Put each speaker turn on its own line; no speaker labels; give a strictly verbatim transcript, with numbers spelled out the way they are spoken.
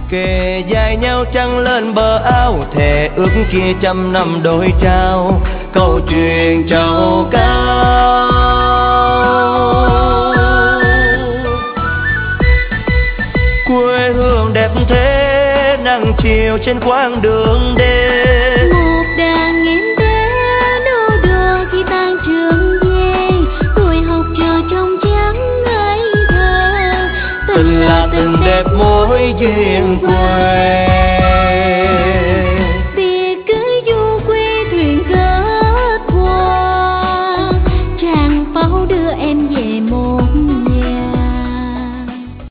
kề vai nhau trăng lên bờ áo, thề ước kia trăm năm đôi trao, câu chuyện trầu cao. Quê hương đẹp thế, nắng chiều trên quãng đường đê.
Một đàn em bé nô đùa khi tan trường về, tuổi học trò trong trắng ngây thơ.
Tình là tình đẹp mối duyên quê.